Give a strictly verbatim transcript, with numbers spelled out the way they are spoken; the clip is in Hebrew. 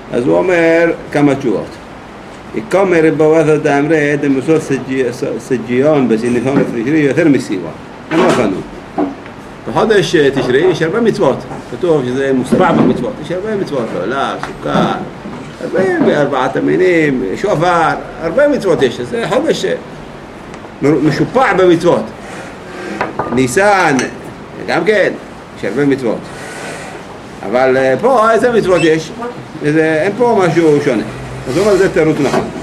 אז הוא אומר כמה תשובות. כמה רבוות דאמרי דמוסות סג'יון בסינכון הפרישרי יותר מסיבה. אין מוכנות. בחודש תשרי יש הרבה מצוות. כתוב שזה מוסבע במצוות. יש הרבה מצוות, עולה, סוכר, הרבה בארבעת המינים, שופר, הרבה מצוות יש. זה חודש משופע במצוות. ניסן, גם כן, יש הרבה מצוות. אבל פה איזה מצוות יש? אין פה משהו שונה. אז הוא אומר זה תירוץ נכון.